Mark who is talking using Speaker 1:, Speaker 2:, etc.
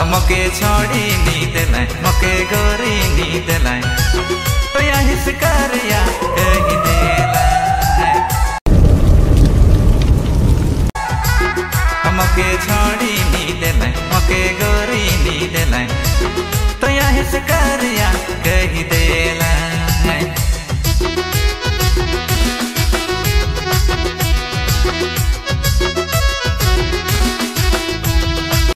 Speaker 1: मके छोड़ी नी दिलाय मके गोरी नी दिलाय तो या हिस करिया कही दिलाय मके छोड़ी नी दिलाय मके गोरी नी दिलाय तो या हिस करिया कही दिलाय